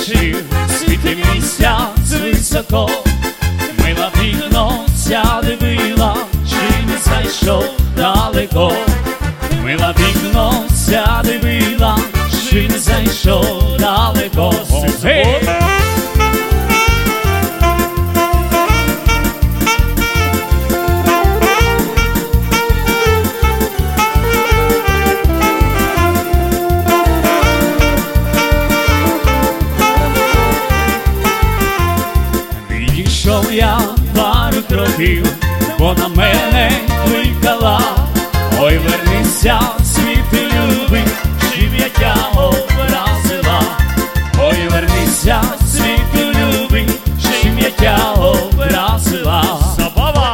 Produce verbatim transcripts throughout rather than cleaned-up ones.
вечір, світить місяць високо, мила вікно ся дивила, чи не зайшов далеко. Мила вікно ся дивила, чи не зайшов далеко. Hey! Відійшов я пару кроків, бо на мене кликала. Ой, вернися, світи любий, чим я тя образила. Ой, вернися, світи любий, чим я тя образила. Забава!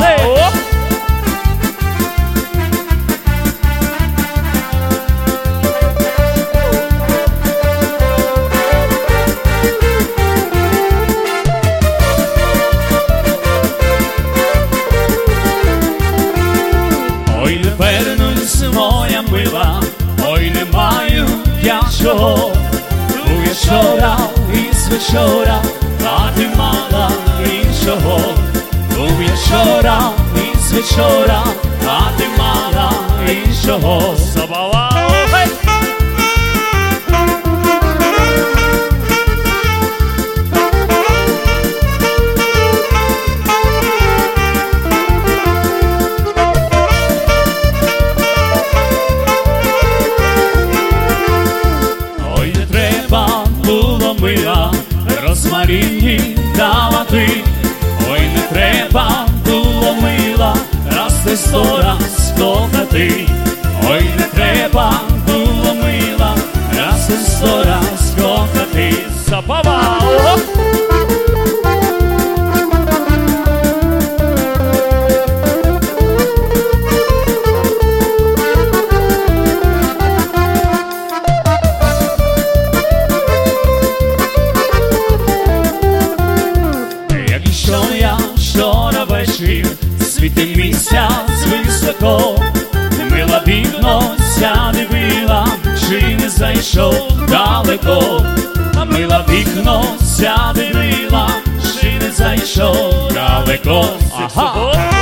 Ой, не вернусь, моя мила, ой, не маю я чого. Був я вчора і з вечора, а ти мала іншого. Був я вчора і з вечора, а ти мала іншого. Забава! Мила, розмарінні давати. Ой, не треба було мила, раз ти сто раз кохати. Ой, не треба було мила, раз ти сто раз кохати. Забава! Вчора вечір, світить місяць високо, мила вікно ся дивила, чи не зайшов далеко. Мила вікно ся дивила, чи не зайшов далеко. Ага!